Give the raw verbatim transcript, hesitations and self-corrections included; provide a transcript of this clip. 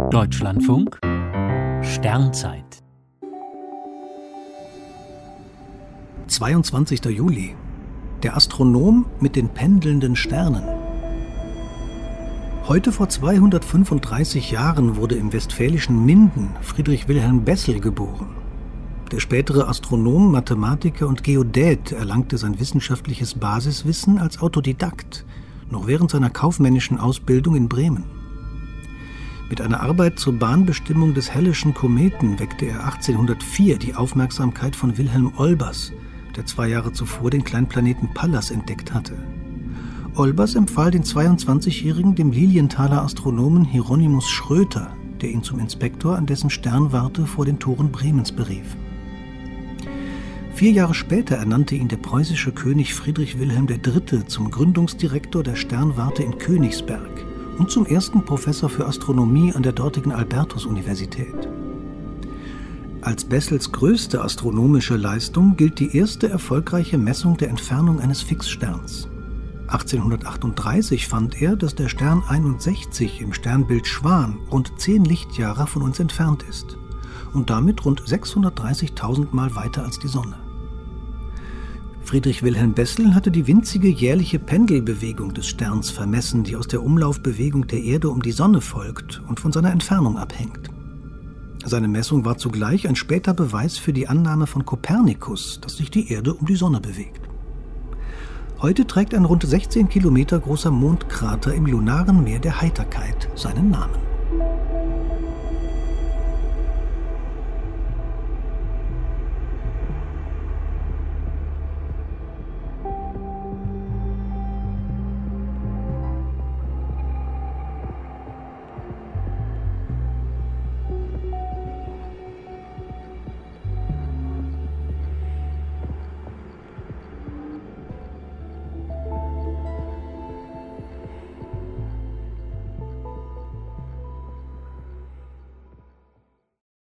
Deutschlandfunk Sternzeit zweiundzwanzigster Juli. Der Astronom mit den pendelnden Sternen. Heute vor zweihundertfünfunddreißig Jahren wurde im westfälischen Minden Friedrich Wilhelm Bessel geboren. Der spätere Astronom, Mathematiker und Geodät erlangte sein wissenschaftliches Basiswissen als Autodidakt, noch während seiner kaufmännischen Ausbildung in Bremen. Mit einer Arbeit zur Bahnbestimmung des Helleschen Kometen weckte er achtzehnhundertvier die Aufmerksamkeit von Wilhelm Olbers, der zwei Jahre zuvor den Kleinplaneten Pallas entdeckt hatte. Olbers empfahl den zweiundzwanzigjährigen dem Lilienthaler Astronomen Hieronymus Schröter, der ihn zum Inspektor an dessen Sternwarte vor den Toren Bremens berief. Vier Jahre später ernannte ihn der preußische König Friedrich Wilhelm der Dritte zum Gründungsdirektor der Sternwarte in Königsberg und zum ersten Professor für Astronomie an der dortigen Albertus-Universität. Als Bessels größte astronomische Leistung gilt die erste erfolgreiche Messung der Entfernung eines Fixsterns. achtzehnhundertachtunddreißig fand er, dass der Stern einundsechzig im Sternbild Schwan rund zehn Lichtjahre von uns entfernt ist und damit rund sechshundertdreißigtausend Mal weiter als die Sonne. Friedrich Wilhelm Bessel hatte die winzige jährliche Pendelbewegung des Sterns vermessen, die aus der Umlaufbewegung der Erde um die Sonne folgt und von seiner Entfernung abhängt. Seine Messung war zugleich ein später Beweis für die Annahme von Kopernikus, dass sich die Erde um die Sonne bewegt. Heute trägt ein rund sechzehn Kilometer großer Mondkrater im lunaren Meer der Heiterkeit seinen Namen.